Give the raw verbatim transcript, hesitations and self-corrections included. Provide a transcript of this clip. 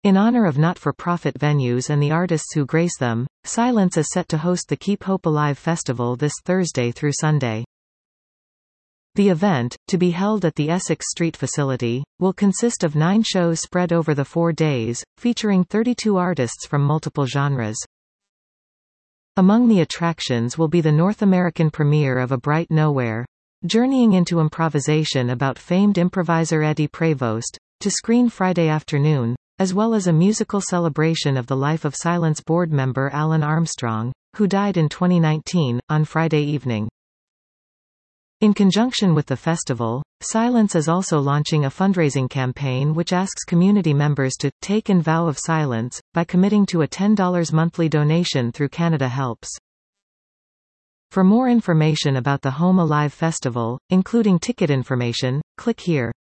In honor of not-for-profit venues and the artists who grace them, Silence is set to host the Keep Hope Alive Festival this Thursday through Sunday. The event, to be held at the Essex Street facility, will consist of nine shows spread over the four days, featuring thirty-two artists from multiple genres. Among the attractions will be the North American premiere of A Bright Nowhere, journeying into improvisation about famed improviser Eddie Prevost, to screen Friday afternoon, as well as a musical celebration of the life of Silence board member Alan Armstrong, who died in twenty nineteen, on Friday evening. In conjunction with the festival, Silence is also launching a fundraising campaign which asks community members to take an vow of silence by committing to a ten dollars monthly donation through Canada Helps. For more information about the Home Alive Festival, including ticket information, click here.